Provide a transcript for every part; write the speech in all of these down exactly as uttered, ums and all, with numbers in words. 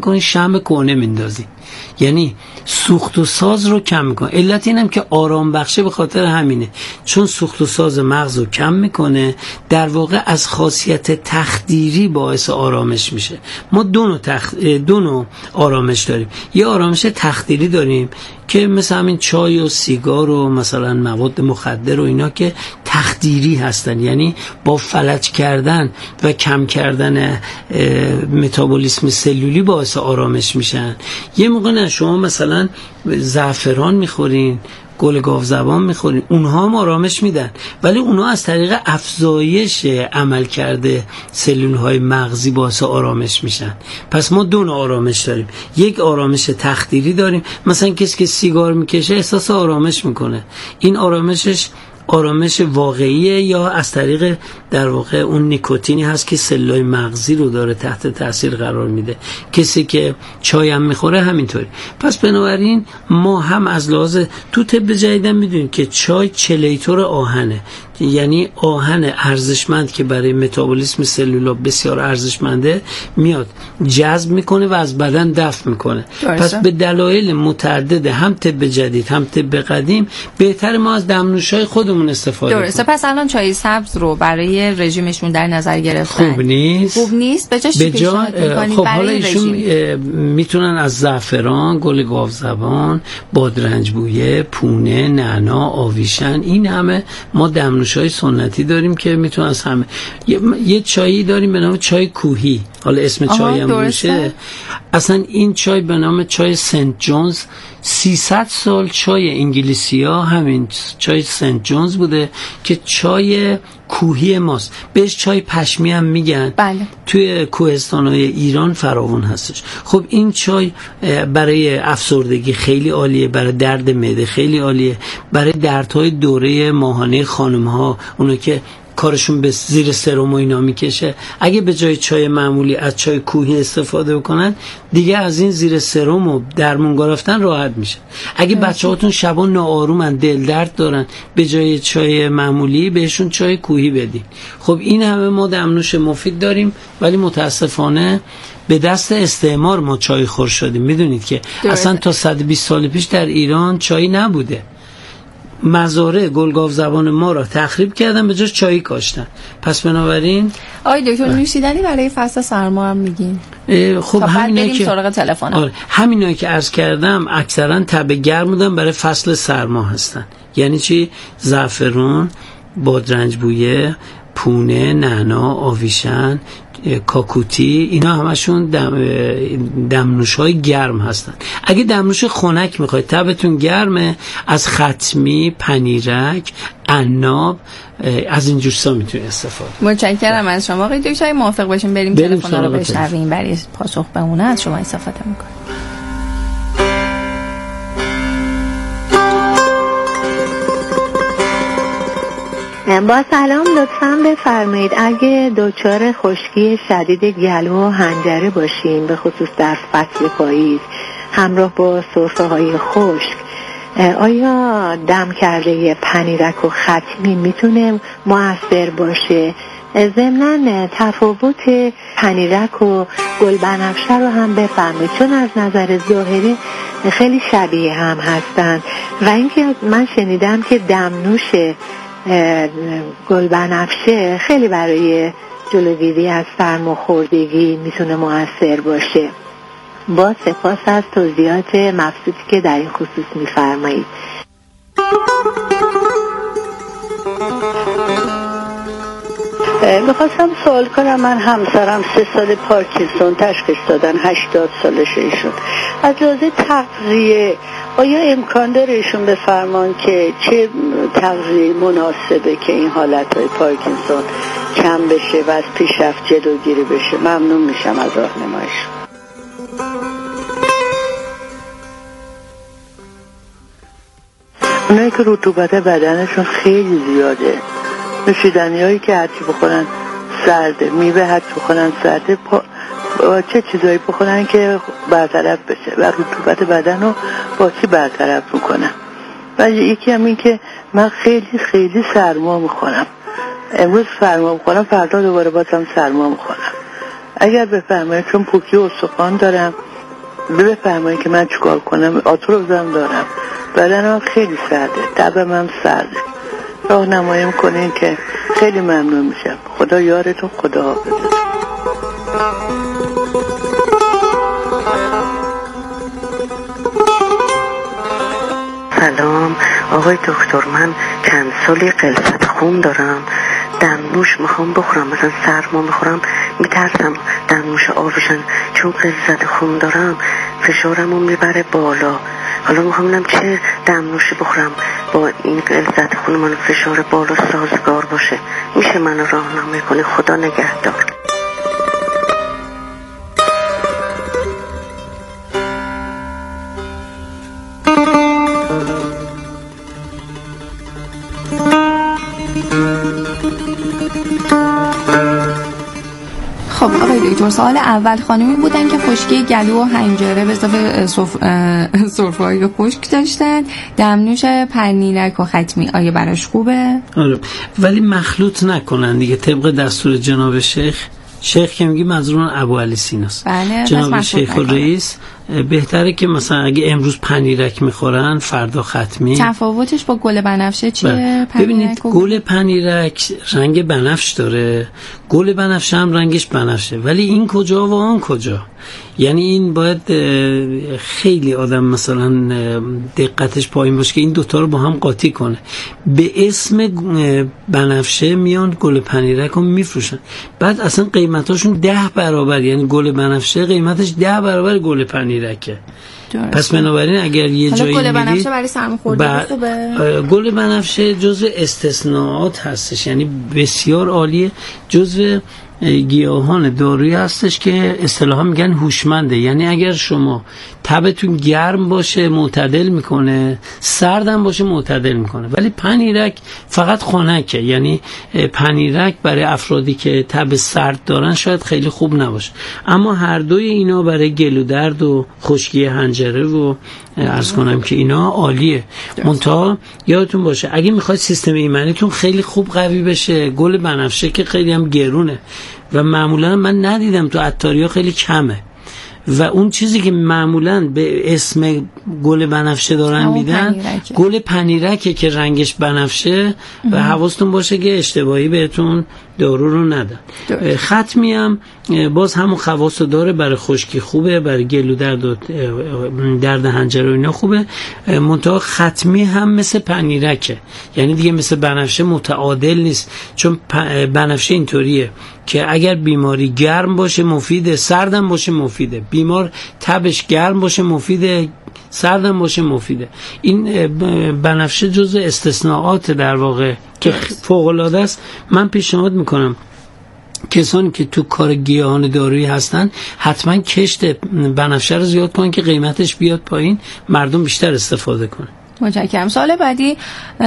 میکنی شمع کهنه میندازی، یعنی سوخت و ساز رو کم میکنه. علت اینم که آرام بخشه به خاطر همینه، چون سوخت و ساز مغز رو کم میکنه، در واقع از خاصیت تخدیری باعث آرامش میشه. ما دو نوع تخ... دو نوع آرامش داریم. یه آرامش تخدیری داریم که مثل همین چای و سیگار و مثلا مواد مخدر و اینا که تخدیری هستن، یعنی با فلج کردن و کم کردن متابولیسم سلولی باعث آرامش میشن. یه موقع نه شما مثلا زعفران میخورین، گل گاوزبان میخورین، اونها هم آرامش میدن، ولی اونها از طریق افزایش عمل کرده سلول های مغزی باعث آرامش میشن. پس ما دو نوع آرامش داریم، یک آرامش تخدیری داریم، مثلا کسی که سیگار میکشه احساس آرامش میکنه، این آرامشش آرامش واقعیه یا از طریق در واقع اون نیکوتینی هست که سلولای مغزی رو داره تحت تاثیر قرار میده. کسی که چای هم میخوره همینطوری. پس بنابراین ما هم از لحاظ تو طب جدید میدونیم که چای چلیتور آهنه، یعنی آهن ارزشمند که برای متابولیسم سلولا بسیار ارزشمنده میاد جذب میکنه و از بدن دفع میکنه. پس به دلایل متعدد هم طب جدید هم طب قدیم بهتر ما از دمنوش‌های خودمون استفاده کنیم. درسته. پس الان چای سبز رو برای رژیمشون در نظر گرفتن خوب نیست. خوب نیست. به جاش چی پیشنهاد می‌کنید؟ خب حالا ایشون میتونن از زعفران، گل گاوزبان، بادرنج بویه، پونه، نعنا، آویشن، این همه ما دمنوش‌های سنتی داریم که میتونن از همه. یه, یه چایی داریم به نام چای کوهی، حالا اسم چای هم باشه. اصلا این چای به نام چای سنت جونز، سیصد سال چای انگلیسی‌ها همین چای سنت جونز بوده که چای کوهی ماست. بهش چای پشمی هم میگن. بله. توی کوهستان‌های ایران فراوان هستش. خب این چای برای افسردگی خیلی عالیه، برای درد معده خیلی عالیه، برای دردهای دوره ماهانه خانم‌ها، اونا که کارشون به زیر سرم و اینا میکشه، اگه به جای چای معمولی از چای کوهی استفاده بکنن دیگه از این زیر سرم و درمون گرفتن راحت میشه. اگه بچه‌هاتون شبا ناآرومن، دل درد دارن، به جای چای معمولی بهشون چای کوهی بدین. خب این همه ما دمنوش مفید داریم، ولی متاسفانه به دست استعمار ما چای خور شدیم. میدونید که اصلا تا صد و بیست سال پیش در ایران چای نبوده. مزارع گلگاو زبان ما را تخریب کردن، به جاش چای کاشتن. پس بنابراین آقای دکتر نوشیدنی برای فصل سرما هم میگین؟ خب همینایی که سراغ تلفن. آره همینایی که عرض کردم اکثرا تب گرم بودن برای فصل سرما هستن. یعنی چی؟ زعفران، بادرنج بویه، پونه، نعنا، آویشن، کاکوتی، اینا همشون دم دمنوش‌های گرم هستن. اگه دمنوش خنک میخواید، تبتون گرمه، از ختمی، پنیرک، عناب، از این جوسا میتونید استفاده. متشکرم از شما آقای دکتر. موافق باشیم بریم تلفن رو بشنویم، برای پاسخ به اون از شما استفاده میکنیم. با سلام، لطفاً بفرمایید اگه دچار خشکی شدید گلو و حنجره باشین، به خصوص در فصل پاییز همراه با سرفه های خشک، آیا دم کرده پنیرک و ختمی میتونه مؤثر باشه؟ ضمناً تفاوت پنیرک و گلبنفشه رو هم بفرمایید، چون از نظر ظاهری خیلی شبیه هم هستن. و اینکه من شنیدم که دمنوش گلبنفشه خیلی برای جلوگیری از سرماخوردگی میتونه مؤثر باشه. با سپاس از توضیحات مبسوطی که در این خصوص میفرمایید. میخواستم سوال کنم، من همسرم سه سال پارکینسون تشخیص دادن، هشتاد سالشه ایشون. از لحاظ تغذیه آیا امکان داره ایشون بفرمان که چه تغذیه مناسبه که این حالتهای پارکینسون کم بشه و از پیشرفت جلوگیری بشه؟ ممنون میشم از راهنماییش. اونایی که رطوبت بدنشون خیلی زیاده، نوشیدنی هایی که هرچی بخورن سرده، میوه هرچی بخورن سرده، پا... چه چیزایی بخورن که برطرف بشه و رطوبت بدن رو با چی برطرف میکنن. و یکی هم این که من خیلی خیلی سرما میخورم، امروز سرما میخورم، فردا دوباره بازم سرما میخورم. اگر بفرمایید، چون پوکی استخوان دارم بفرمایید که من چیکار کنم. آتروزم دارم، بدنم خیلی سرده، تبم هم سرده، راهنمایی کنین که خیلی ممنون میشم. خدا یارتون، خدا حافظتون. سلام آقای دکتر، من چند سالی غلظت خون دارم، دمنوش میخوام بخورم، مثلا سرما میخورم میترسم دمنوش آبشن، چون غلظت خون دارم فشارمو میبره بالا. حالا میخوام ببینم چه دمنوشی بخورم با این غلظت خون من فشار بالا سازگار باشه. میشه منو راهنمایی کنی؟ خدا نگهدار. خب آقای دکتر، سوال اول خانمی بودن که خشکی گلو و حنجره به اضافه سرفه‌های خشک داشتن، دمنوش پنیرک و ختمی آیا براش خوبه؟ آره، ولی مخلوط نکنن دیگه، طبق دستور جناب شیخ. شیخ که میگی منظورون ابو علی سیناست. بله، جناب شیخ رئیس بهتره که مثلا اگه امروز پنیرک میخورن فردا ختمی. تفاوتش با گل بنفشه چیه؟ ببینید گل پنیرک رنگ بنفش داره، گل بنفشه هم رنگش بنفشه، ولی این کجا و آن کجا؟ یعنی این باید خیلی آدم مثلا دقتش پایین باشه که این دوتا رو با هم قاطی کنه. به اسم بنفشه میان گل پنیرک رو میفروشن، بعد اصلا قیمتاشون ده برابر، یعنی گل بنفشه قیمتش ده برابر گل پنیرکه. پس بنابراین اگر یه جایی گل بنفشه برای سرماخوردگی خوبه؟ گل بنفشه جزو استثناءات هستش، یعنی بسیار عالیه، جزو گیاهان دارویی هستش که اصطلاحا میگن هوشمنده. یعنی اگر شما تبتون گرم باشه معتدل میکنه، سردم باشه معتدل میکنه. ولی پنیرک فقط خنکه، یعنی پنیرک برای افرادی که تب سرد دارن شاید خیلی خوب نباشه، اما هر دوی اینا برای گلو درد و خشکی حنجره و عرض کنم که اینا عالیه. منتها یادتون باشه اگه میخواید سیستم ایمنیتون خیلی خوب قوی بشه، گل بنفشه که خیلی هم گرونه و معمولا من ندیدم تو عطاریا خیلی کمه، و اون چیزی که معمولا به اسم گل بنفشه دارن میدن پنیرکه. گل پنیرکه که رنگش بنفشه و حواستون باشه که اشتباهی بهتون دارو رو ندن. ختمی هم باز همون خواصو داره، برای خشکی خوبه، برای گلو درد و درد حنجره و اینا خوبه. منتها ختمی هم مثل پنیرکه، یعنی دیگه مثل بنفشه متعادل نیست، چون بنفشه اینطوریه که اگر بیماری گرم باشه مفیده، سردم باشه مفیده. بیمار تبش گرم باشه مفیده، سردم باشه مفیده. این بنفشه جزء استثناءات در واقع که فوق العاده است. من پیشنهاد میکنم کسانی که تو کار گیاهان دارویی هستن حتما کشت بنفشه رو زیاد کنن که قیمتش بیاد پایین، مردم بیشتر استفاده کنن. متشکرم. سوال بعدی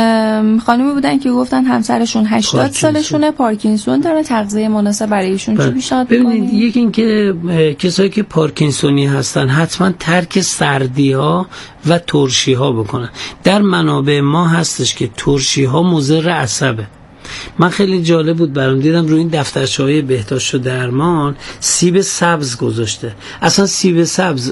خانمی بودن که گفتن همسرشون هشتاد سالشونه، پارکینسون داره، تغذیه مناسب برای ایشون چی پیشنهاد می‌کنید؟ ببینید، یکی این که کسایی که پارکینسونی هستن حتما ترک سردی ها و ترشی ها بکنن. در منابع ما هستش که ترشی ها مضر عصبه. من خیلی جالب بود برام، دیدم روی این دفترچه‌های بهداشت و درمان سیب سبز گذاشته. اصلا سیب سبز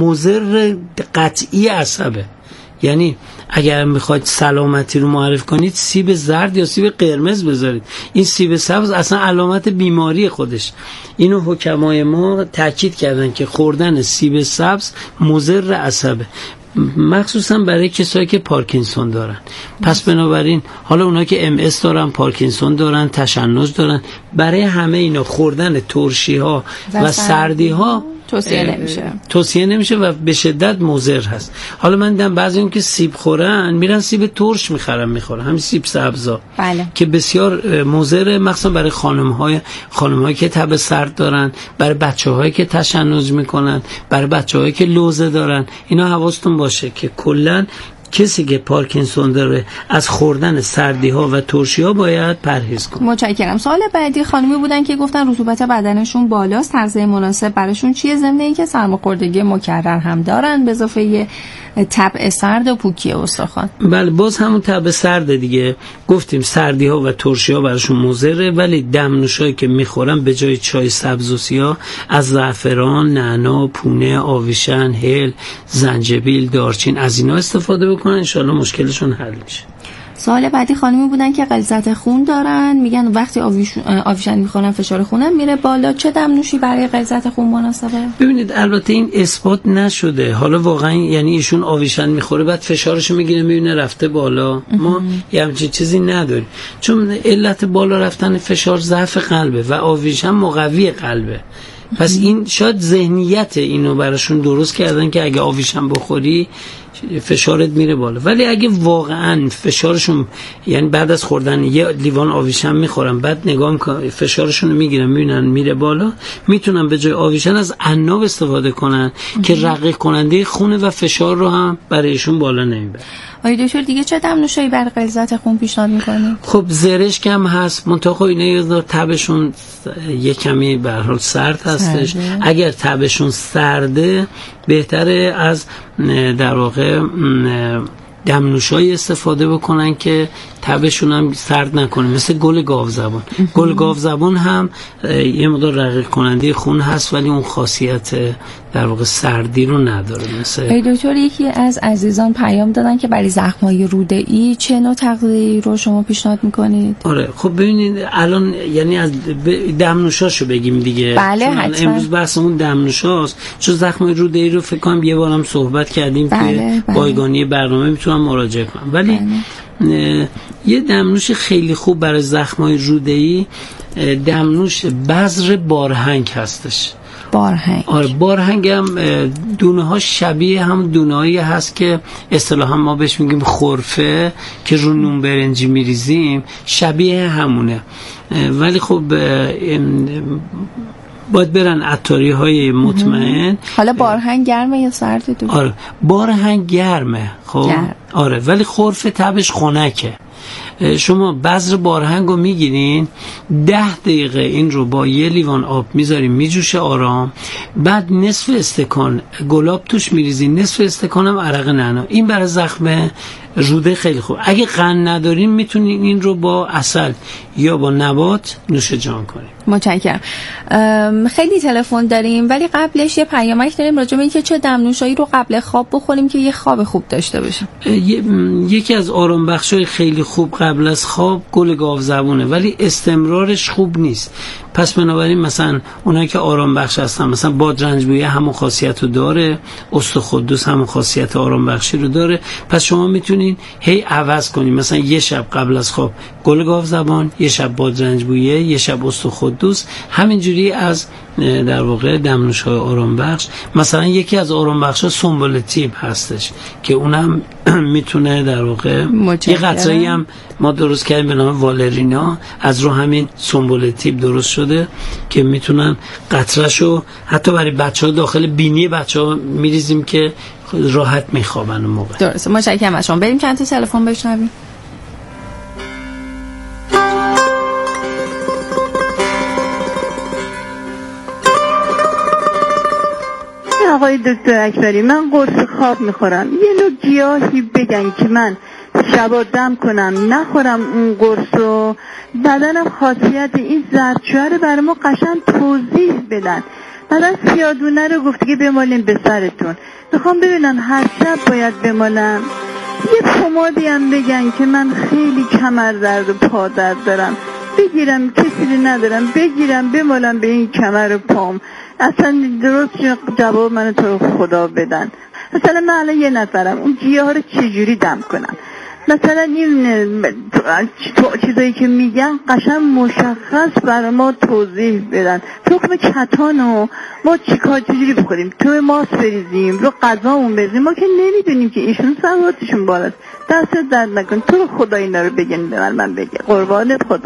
مضر قطعی عصبه، یعنی اگر میخواید سلامتی رو معرف کنید سیب زرد یا سیب قرمز بذارید. این سیب سبز اصلا علامت بیماری خودش. اینو حکمای ما تاکید کردن که خوردن سیب سبز مضر عصبه، مخصوصا برای کسایی که پارکینسون دارن. پس بنابراین حالا اونا که ام اس دارن، پارکینسون دارن، تشنج دارن، برای همه اینا خوردن ترشی ها و, و سردی ها توصیه نمیشه توصیه نمیشه و به شدت مضر هست. حالا من دیدم بعضیون که سیب خورن میرن سیب ترش میخرن میخورن، همین سیب سبزا بله. که بسیار مضر، مخصوصا برای خانم‌های خانم‌هایی که تب سرد دارن، برای بچه‌هایی که تشنج میکنن، برای بچه‌هایی که لوزه دارن. اینا حواستون باشه که کلا کسی که پارکینسون داره از خوردن سردی ها و ترشی ها باید پرهیز کنه. متشکرم. سوال بعدی خانمی بودن که گفتن رطوبت بدنشون بالاست، تغذیه مناسب براشون چیه، ضمن اینکه سرماخوردگی مکرر هم دارن به اضافه تب سرد و پوکی استخوان. بله، باز همون تب سرد دیگه گفتیم، سردی ها و ترشی ها براشون مضره، ولی دمنوشایی که میخورن به جای چای سبز و سیاه از زعفران، نعنا، پونه، آویشن، هل، زنجبیل، دارچین از اینا استفاده بکنن، انشالله مشکلشون حل میشه. سوال بعدی خانمی بودن که غلظت خون دارن، میگن وقتی آویشن میخورن فشار خونم میره بالا، چه دمنوشی برای غلظت خون مناسبه؟ ببینید البته این اثبات نشده، حالا واقعا یعنی ایشون آویشن میخوره بعد فشارشو میگیره میبینه رفته بالا، ما یه همچین چیزی نداریم، چون علت بالا رفتن فشار ضعف قلبه و آویشن مقوی قلبه. پس این شاید ذهنیت اینو براشون درست کردن که اگه آویشن بخوری فشارت میره بالا، ولی اگه واقعا فشارشون یعنی بعد از خوردن یه لیوان آویشن میخورن بعد نگاه میکنن فشارشون رو میگیرن میبینن میره بالا، میتونن به جای آویشن از عناب استفاده کنن که رقیق کننده خونه و فشار رو هم برایشون بالا نمیبره. آقای دکتر دیگه چه دمنوشایی برای غلظت خون پیشنهاد میکنید؟ خب زرشک هم هست، منتها اینا یه تبشون یه کمی به هر حال سرد هستش سرده. اگر تبشون سرده بهتره از در واقع دمنوشایی استفاده بکنن که تبشون هم سرد نکنه، مثل گل گاوزبان. گل گاوزبان هم یه مقدار رقیق کننده خون هست ولی اون خاصیت در واقع سردی رو نداره. مثل ای دکتر یکی از عزیزان پیام دادن که برای زخم‌های روده‌ای چه نوع تغذیه‌ای رو شما پیشنهاد می‌کنید؟ آره خب ببینید الان یعنی از دمنوشاشو بگیم دیگه. بله حتما. امروز بحثمون دمنوشاست، چون زخم‌های روده‌ای رو فکر کنم یه بارم صحبت کردیم بله، که بله. بایگانی برنامه میتونم مراجعه کنم، ولی بله. یه دمنوش خیلی خوب برای زخم‌های روده‌ای دمنوش بذر بارهنگ هستش. بارهنگ. آره بارهنگ هم دونه ها شبیه هم دونه هایی هست که اصطلاحا ما بهش میگیم خرفه که رو نون برنجی میریزیم، شبیه همونه، ولی خب باید برن عطاری های مطمئن. حالا بارهنگ گرمه یا سرده دو؟ آره بارهنگ گرمه خب گرم. آره ولی خرفه تبش خنکه. شما بذر بارهنگ رو میگیرین، ده دقیقه این رو با یه لیوان آب میذارین میجوشه آرام، بعد نصف استکان گلاب توش میریزین، نصف استکان هم عرق نعنا. این برای زخم روده خیلی خوب. اگه قند ندارین میتونین این رو با عسل یا با نبات نوش جان کنین. متشکرم. خیلی تلفن داریم ولی قبلش یه پیامک داریم راجع به اینکه چه دمنوشایی رو قبل خواب بخوریم که یه خواب خوب داشته باشیم. یکی از آرام بخشای خیلی خوب قبل از خواب گل گاوزبونه، ولی استمرارش خوب نیست. پس بنابراین مثلا اونایی که آرام بخش هستن، مثلا بادرنج‌بویه همون خاصیت رو داره، استخوان همون خاصیت آرام بخشی رو داره، پس شما میتونین هی عوض کنین، مثلا یه شب قبل از خواب گل گاوزبان، یه شب بادرنج‌بویه، یه شب استخوان همینجوری از در واقع دمنوش‌های آرام بخش. مثلا یکی از آرام بخش‌ها سنبل تیب هستش که اونم میتونه در واقع یه قطره‌ای هم ما درست کردیم به نام والرینا، از رو همین سنبل تیب درست شده که میتونن قطره‌شو حتی برای بچه‌ها داخل بینی بچه‌ها میریزیم که راحت میخوابن اون موقع. درسته. متشکرم از شما. بریم چند تا تلفن بشنویم. آقای دکتر اکبری، من قرص خواب میخورم، یه نوع گیاهی بگن که من شبا دم کنم نخورم اون قرصو، بدنم خاصیت این زردچوبه رو برای ما قشنگ توضیح بدن. بعد از سیادونه رو گفتی که بمالین به سرتون، میخوام ببینم هر شب باید بمالم. یه پمادی هم بگن که من خیلی کمر درد و پا درد دارم، بگیرم کسی رو ندارم بگیرم بمالم به این کمر و پام، اصلا درست جواب منو تو خدا بدن. مثلا من الان یه نفرم، اون گیاه ها رو چجوری دم کنم؟ مثلا این چیزایی که میگن قشنگ مشخص برای ما توضیح بدن. تخم کتانو ما چیکار چجوری بخوریم؟ تو ماست بریزیم رو غذامون بریزیم؟ ما که نمیدونیم که ایشون سوادشون بالاست. دست درد نکن، تو رو خدا اینا رو بگن به من، من بگه قربانت خدا.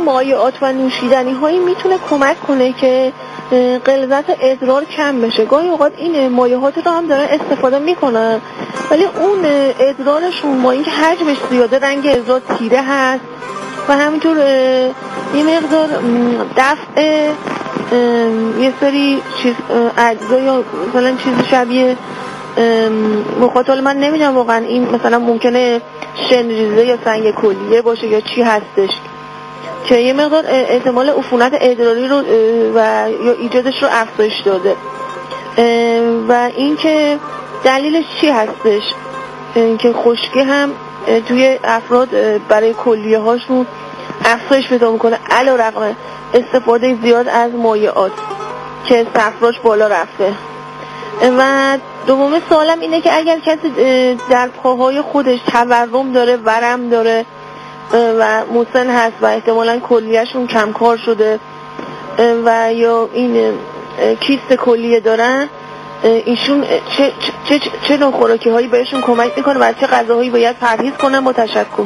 مایعات و نوشیدنی هایی میتونه کمک کنه که غلظت ادرار کم بشه. گاهی اوقات این مایعات رو هم دارن استفاده میکنن ولی اون ادرارشون با اینکه حجمش زیاده رنگ ادرار تیره هست و همینطور یه مقدار دفع یه سری چیز اجزا یا مثلا چیز شبیه مخاطر من نمیدونم واقعا این مثلا ممکنه شنریزه یا سنگ کلیه باشه یا چی هستش که یه مقدار احتمال عفونت ادراری رو و یا ایجادش رو افزایش داده. و این که دلیلش چی هستش که خشکی هم توی افراد برای کلیه هاشون افزایش پیدا میکنه علیرغم استفاده زیاد از مایعات که صفراش بالا رفته. و دوم سوالم اینه که اگر کسی در پاهای خودش تورم داره، ورم داره و مسن هست و احتمالاً کلیهشون کمکار شده و یا این کیست کلیه دارن، ایشون چه چه چه, چه نوع خوراکی هایی بهشون کمک میکنه و چه غذاهایی باید پرهیز کنن؟ با تشکر.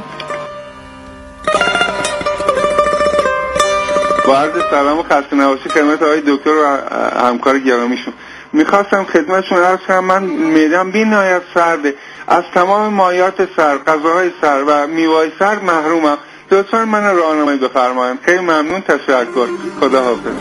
با عرض سلام و خسته نباشی خدمت آقای دکتر و همکار گرامیشون. میخواستم خدمتشون عرض کنم من معده‌ام بی‌نهایت سرده، از تمام مایعات سر، غذاهای سر و میوه‌های سر محرومم. لطفاً من راهنمایی بفرمایید. خیلی ممنون، تشکر. خداحافظ.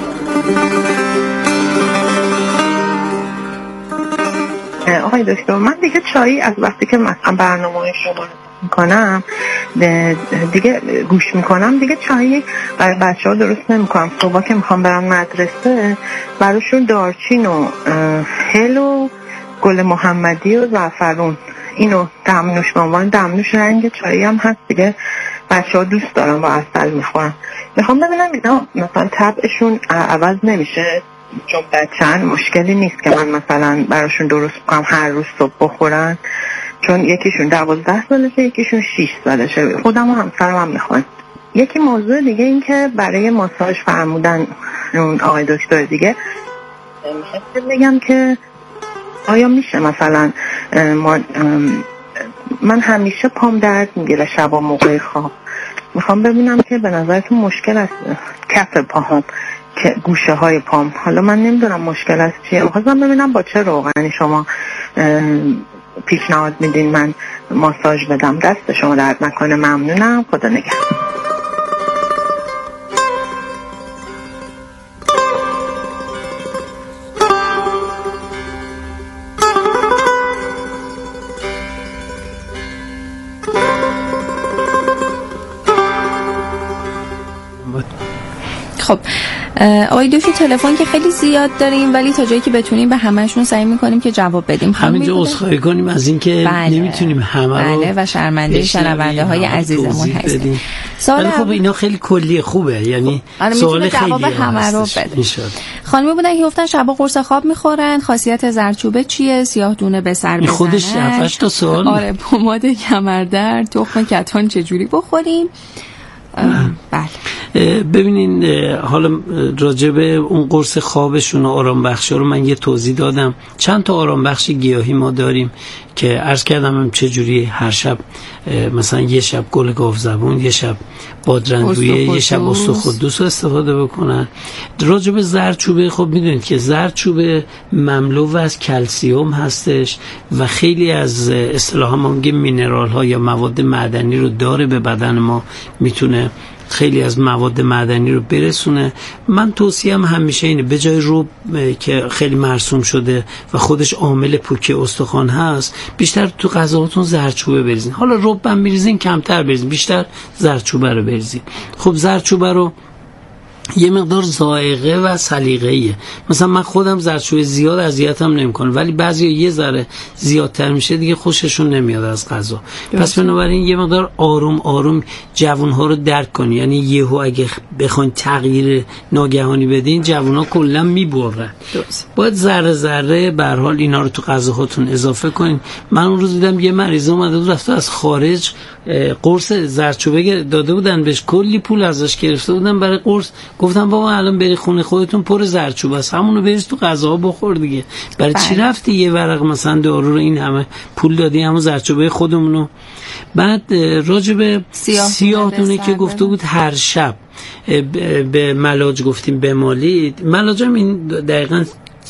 آقای دکتر من دیگه چایی از وقتی که مثلا برنامه شما میکنم دیگه گوش میکنم دیگه چایی برای بچه ها درست نمیکنم. صبح که میخوام برم مدرسه براشون دارچین و هل و گل محمدی و زعفرون اینو دمنوش به عنوان دمنوش رنگ چایی هم هست دیگه. بچه ها دوست دارم با عسل میخورم. میخوام ببینم اینا مثلا طبعشون عوض نمیشه چون بچه‌ن مشکلی نیست که من مثلا براشون درست کنم هر روز صبح بخورن، چون یکیشون دوازده سالشه یکیشون شیش سالشه. خودم و همسرم هم میخوان. یکی موضوع دیگه این که برای ماساژ فرمودن اون آقای دکتر دیگه میخواستم بگم که آیا میشه مثلا ما من همیشه پام درد میگیره شبا موقع خواب. میخوام ببینم که به نظرتون مشکل است کف پاهم که گوشه های پام، حالا من نمیدونم مشکل است چیه. میخواستم ببینم با چه روغنی شما پیشنهاد میدین من ماساژ بدم. دست شما درد نکنه. ممنونم. خدا نگهدار. خب آقای دکتر تلفن که خیلی زیاد داریم ولی تا جایی که بتونیم به همهشون سعی میکنیم که جواب بدیم. همینجا عذرخواهی کنیم از اینکه بله. نمیتونیم همه رو بله و شرمنده شنونده های عزیزمون هستیم. سوال خب اینا خیلی کلی خوبه، یعنی سوال خیلی جواب همه رو بده. خانمی بودن که گفتن شبا قرص خواب میخورن، خاصیت زردچوبه چیه؟ سیاه دونه به سر بزنن. خودش هفتش تا سوال. آره پماد کمردرد، تخم کتان چجوری بخوریم؟ بله. ببینین حالا راجع به اون قرص خوابشون و آرام بخشا رو من یه توضیح دادم. چند تا آرام بخش گیاهی ما داریم که عرض کردم هم چجوری هر شب مثلا یه شب گل گاوزبون، یه شب بادرندویه، یه شب استخوادوس رو استفاده بکنن. راجع به زردچوبه خب میدونید که زردچوبه مملو از کلسیوم هستش و خیلی از اصطلاحا ما میگیم مینرال ها یا مواد معدنی رو داره، به بدن ما میتونه خیلی از مواد معدنی رو برسونه. من توصیهم همیشه اینه به جای رب که خیلی مرسوم شده و خودش عامل پوکی استخوان هست، بیشتر تو غذاهاتون زردچوبه بریزین. حالا رب هم بریزین کمتر بریزین، بیشتر زردچوبه رو بریزین. خب زردچوبه رو یه مقدار ذائقه و سلیقه‌ایه. مثلا من خودم زردچوبه زیاد اذیتم نمی‌کنه ولی بعضیا یه ذره زیادتر میشه دیگه خوششون نمیاد از غذا. پس بنابراین یه مقدار آروم آروم جوان‌ها رو درک کنی، یعنی یهو اگه بخواید تغییر ناگهانی بدین جوان‌ها کلا میبرن. باید ذره ذره به هر حال اینا رو تو غذاهاتون اضافه کنین. من اون روز دیدم یه مریض اومده بود رفته از خارج قرص زردچوبه داده بودن بهش، کلی پول ازش گرفته بودن برای قرص. گفتم بابا الان بری خونه خودتون پر زردچوبه است، همونو بریز تو غذا بخور دیگه. برای چی رفتی یه ورق مثلا دارو رو این همه پول دادی همون زردچوبه خودمونو؟ بعد راجب سیاه دونه که گفته بود هر شب به ملاج گفتیم بمالید، ملاج هم این دقیقاً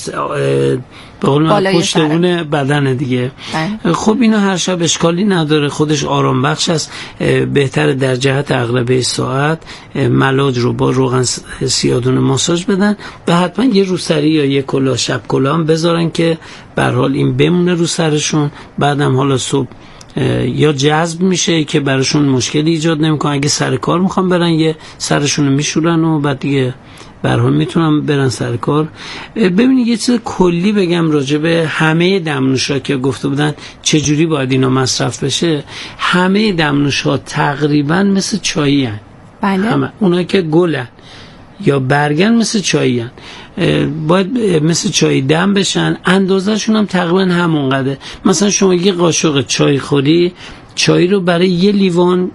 به قول پشتبون بدن دیگه. بله. خب اینو هر شب اشکالی نداره، خودش آرام بخش است. بهتره در جهت عقربه ساعت ملاج رو با روغن سیادون ماساژ بدن و حتما یه روسری یا یه کلاه شب کلاه هم بذارن که به هر حال این بمونه رو سرشون. بعدم حالا صبح یا جذب میشه که براشون مشکلی ایجاد نمیکنه. اگه سر کار میخوام برن یه سرشون رو میشورن و بعد دیگه به هر حال میتونم برن سر کار. ببینید یه چیز کلی بگم راجع به همه دمنوشا که گفته بودن چجوری باید اینا مصرف بشه. همه دمنوشا تقریبا مثل چایی هن. بله. همه اونایی که گلن یا برگن مثل چایی هن. باید مثل چای دم بشن، اندازه شون هم تقریبا همون قدره. مثلا شما یه قاشق چای خوری، چای رو برای یه لیوان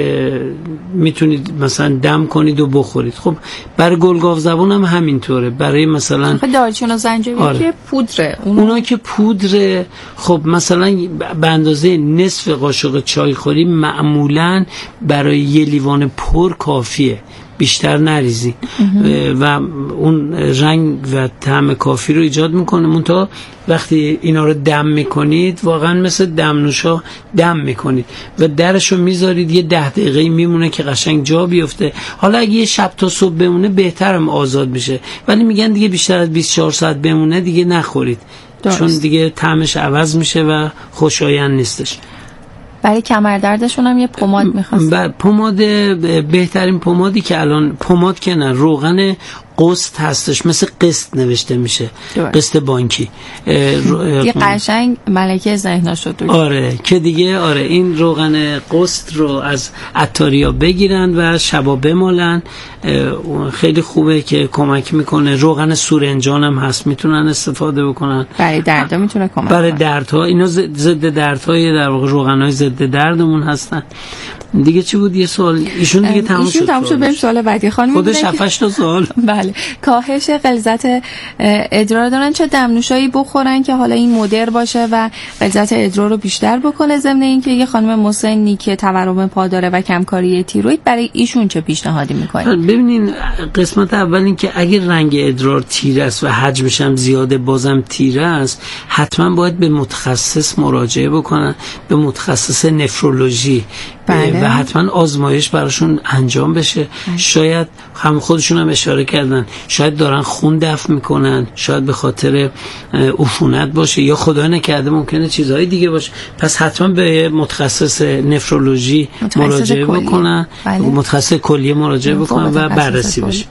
میتونید مثلا دم کنید و بخورید. خب برای گلگاو زبون هم همینطوره. برای مثلا دارچین و زنجبیل آره. که پودره اونا... اونا که پودره، خب مثلا به اندازه نصف قاشق چای خوری معمولا برای یه لیوان پر کافیه، بیشتر نریزی و اون رنگ و طعم کافی رو ایجاد میکنه. منتها وقتی اینا رو دم میکنید واقعا مثل دمنوشا دم میکنید و درشو میذارید یه ده دقیقه میمونه که قشنگ جا بیفته. حالا اگه یه شب تا صبح بمونه بهترم آزاد میشه، ولی میگن دیگه بیشتر از بیست و چهار ساعت بمونه دیگه نخورید. درست. چون دیگه طعمش عوض میشه و خوشایند نیستش. برای کمردردشون هم یه پماد می‌خواستم. پماد بهترین پمادی که الان پماد که نه، روغن قسط هستش، مثل قسط نوشته میشه، قسط بانکی. یه قشنگ ملکه ذهنا شد. آره که دیگه آره این روغن قسط رو از عطاریا بگیرن و شبا بمالن. خیلی خوبه که کمک میکنه. روغن سورنجان هم هست، میتونن استفاده بکنن. برای درد میتونه کمک کنه. برای دردها اینا ضد دردهای در واقع روغنای ضد دردمون هستن. دیگه چی بود؟ یه سوال ایشون دیگه تموم شد. ایشون تموم شد. بریم سوال بعدی. خانم خودش هفت هشت تا سوال. بله. کاهش غلظت ادرار دارن، چه دمنوشایی بخورن که حالا این مدر باشه و غلظت ادرار رو بیشتر بکنه؟ ضمن اینکه یه خانم مسنی که تورم پا داره و کمکاری تیروید، برای ایشون چه پیشنهادی میکنید؟ ببینین قسمت اول این که اگه رنگ ادرار تیره است و حجمش هم زیاده بازم تیره است، حتما باید به متخصص مراجعه بکنن، به متخصص نفرولوژی. بله. و حتما آزمایش براشون انجام بشه. بله. شاید هم خودشون هم اشاره کردن شاید دارن خون دفع میکنن، شاید به خاطر عفونت باشه یا خدای نکرده ممکنه چیزهای دیگه باشه. پس حتما به متخصص نفرولوژی مراجعه بکنن. بله. متخصص کلیه مراجعه بکنن و بررسی بشه.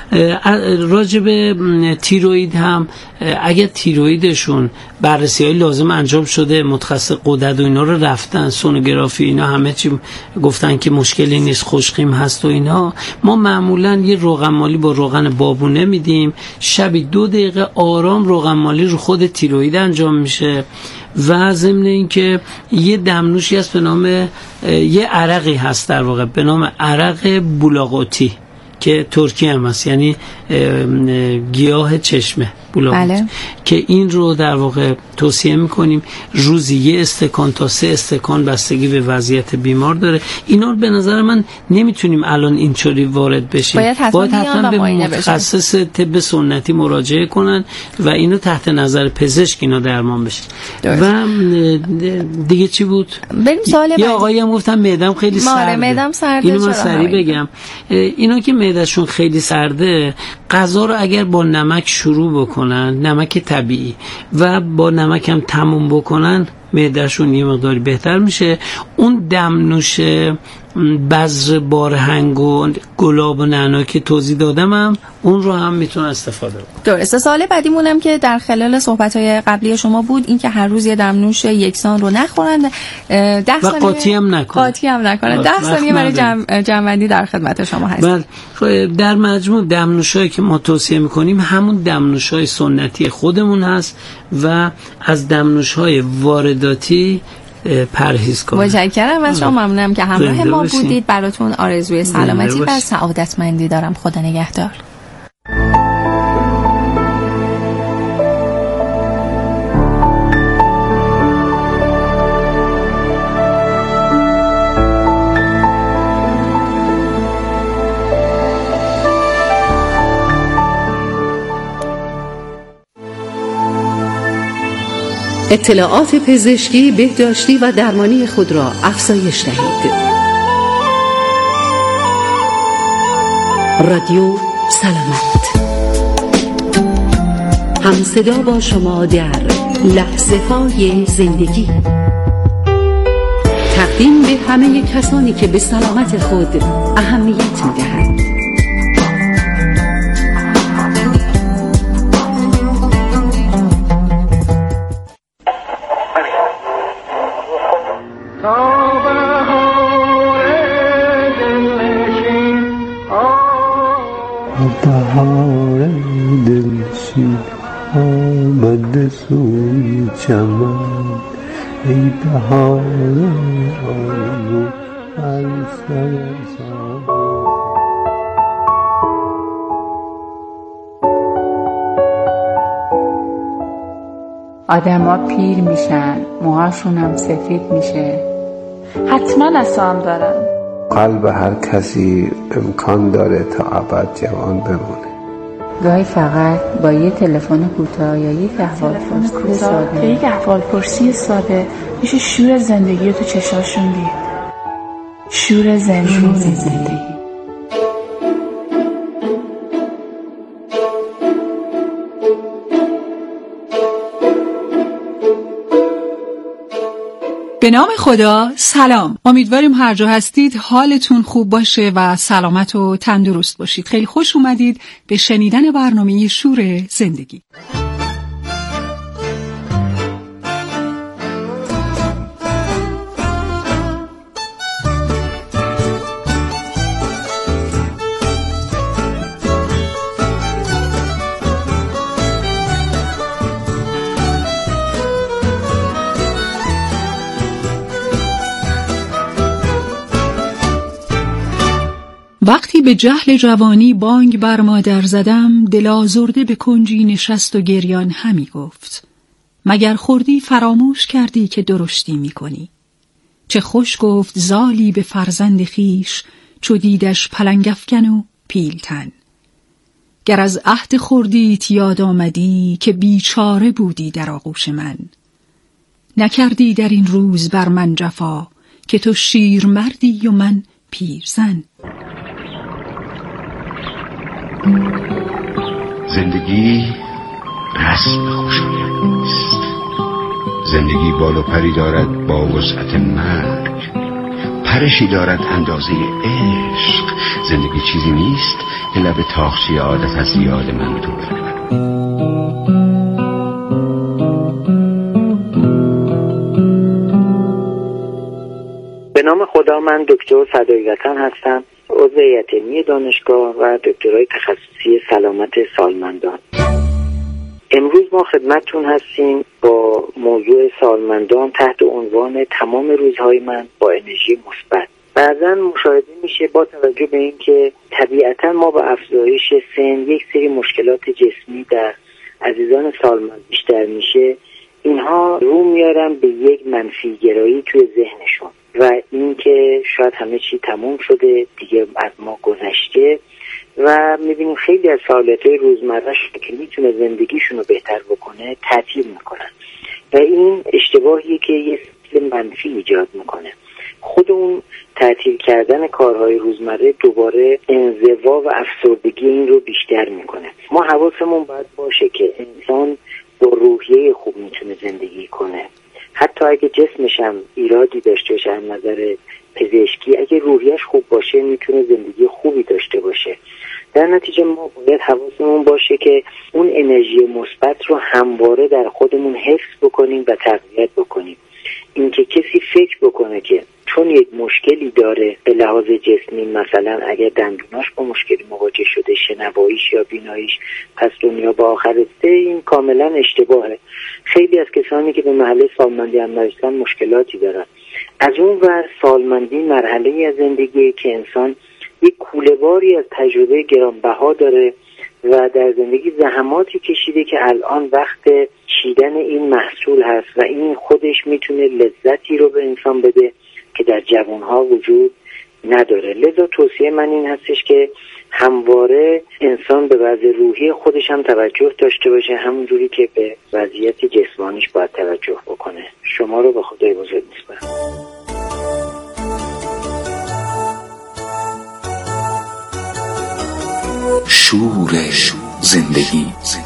راجب تیروید هم اگه تیرویدشون بررسی های لازم انجام شده، متخصص غدد و اینا رو رفتن، سونوگرافی اینا همه چی گفتن که مشکلی نیست، خوشقیم هست و اینا، ما معمولا یه روغن مالی با روغن بابونه میدیم. شبی دو دقیقه آرام روغن مالی رو خود تیروید انجام میشه و ضمن اینکه یه دمنوشی هست به نام یه عرقی هست در واقع به نام عرق بولاقوتی که ترکی هم هست، یعنی گیاه چشمه بولاقوت. بله. که این رو در واقع توصیه میکنیم روزی یه استکان تا سه استکان، بستگی به وضعیت بیمار داره. اینا رو به نظر من نمیتونیم الان اینطوری وارد بشیم، باید حتما, باید حتما به متخصص طب سنتی مراجعه کنن و اینو تحت نظر پزشک اینا درمان بشه. درست. و دیگه چی بود؟ بریم سوال یه آقایی هم گفتن معدم خیلی سرده. معدم سرده. اینو من سریع بگم. اینا که معدهشون خیلی سرده، غذا رو اگر با نمک شروع بکنن، نمک طبیعی، و با نمک هم تموم بکنن، معدهشون یه مقداری بهتر میشه. اون دمنوش بذر بارهنگ و گلاب و نعنا که توضیح دادم هم اون رو هم میتونن استفاده کنن. درسته. سوال بعدیمونم که در خلال صحبت‌های قبلی شما بود، این که هر روز یه دمنوش یکسان رو نخورن، ده و قاطی هم نکنن. قاطی هم نکنن. ده ثانیه برای جمع جمع‌بندی در خدمت شما هستم. در مجموع دمنوشایی که ما توصیه میکنیم همون دمنوشای سنتی خودمون هست و از دمنوش‌های وارداتی پرهیز کنید. متشکرم از شما، ممنونم که همراه ما بودید. براتون آرزوی سلامتی و سعادتمندی دارم. خدا نگهدار. اطلاعات پزشکی، بهداشتی و درمانی خود را افزایش دهید. رادیو سلامت، هم صدا با شما در لحظه های زندگی. تقدیم به همه کسانی که به سلامت خود اهمیت می‌دهند. بهار دلشین آمده سوی چمن، ای بهار آرزو هر سر آدما پیر میشن، موهاشون هم سفید میشه. حتما اسام دارن. قلب هر کسی امکان داره تا ابد جوان بمونه. گاهی فقط با یه تلفن کوتاه یا یک احوالپرسی ساده یک احوالپرسی ساده میشه شور زندگی رو تو چشاشون دید. شور زندگی, زندگی. به نام خدا، سلام. امیدواریم هر جا هستید حالتون خوب باشه و سلامت و تندرست باشید. خیلی خوش اومدید به شنیدن برنامه شور زندگی. وقتی به جهل جوانی بانگ بر مادر زدم، دل آزرده به کنجی نشست و گریان همی گفت: مگر خوردی فراموش کردی که درشتی می کنی؟ چه خوش گفت زالی به فرزند خیش، چو دیدش پلنگ افکن و پیلتن. گر از عهد خوردیت یاد آمدی، که بیچاره بودی در آغوش من. نکردی در این روز بر من جفا، که تو شیر مردی و من پیرزن. زندگی رسم خوشایند نیست. زندگی بال و پری دارد با وسعت مرگ، پرشی دارد اندازه عشق. زندگی چیزی نیست که لب تاخچه عادت از یاد من دور کند. به نام خدا، من دکتر فدایی وطن هستم، عضو هیئت علمی دانشگاه و دکترای تخصصی سلامت سالمندان. امروز ما خدمتتون هستیم با موضوع سالمندان تحت عنوان تمام روزهای من با انرژی مثبت. بعضا مشاهده میشه با توجه به اینکه طبیعتا ما با افزایش سن یک سری مشکلات جسمی در عزیزان سالمند بیشتر میشه، اینها رو میارن به یک منفی گرایی توی ذهنشون و اینکه شاید همه چی تموم شده دیگه، از ما گذشته، و میبینیم خیلی از فعالیت‌های روزمره‌اش که میتونه زندگیشون رو بهتر بکنه تعطیل میکنن و این اشتباهیه که یه سیستم منفی ایجاد میکنه. خود اون تعطیل کردن کارهای روزمره دوباره انزوا و افسردگی این رو بیشتر میکنه. ما حواسمون باید باشه که انسان با روحیه خوب میتونه زندگی کنه. حتی اگه جسمش هم ایرادی داشته باشه از نظر پزشکی، اگه روحیش خوب باشه میتونه زندگی خوبی داشته باشه. در نتیجه ما باید حواسمون باشه که اون انرژی مثبت رو همواره در خودمون حفظ بکنیم و تقویت بکنیم. اینکه کسی فکر بکنه که چون یک مشکلی داره به لحاظ جسمی، مثلا اگر دندوناش با مشکلی مواجه شده، شنواییش یا بیناییش، پس دنیا با آخر است، این کاملا اشتباهه. خیلی از کسانی که به مرحله سالمندی هم نرسیدن مشکلاتی دارن. از اون ور سالمندی مرحله‌ای از زندگی که انسان یک کوله‌باری از تجربه گرانبها داره و در زندگی زحماتی کشیده که الان وقت چیدن این محصول هست و این خودش میتونه لذتی رو به انسان بده که در جوانها وجود نداره. لذا توصیه من این هستش که همواره انسان به وضع روحی خودش هم توجه داشته باشه، همونجوری که به وضعیت جسمانیش باید توجه بکنه. شما رو به خدای بزرگ میسپارم. شور زندگی.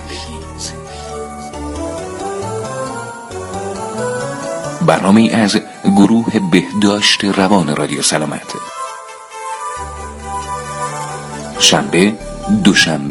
برنامه‌ای از گروه بهداشت روان رادیو سلامت. شنبه، دوشنبه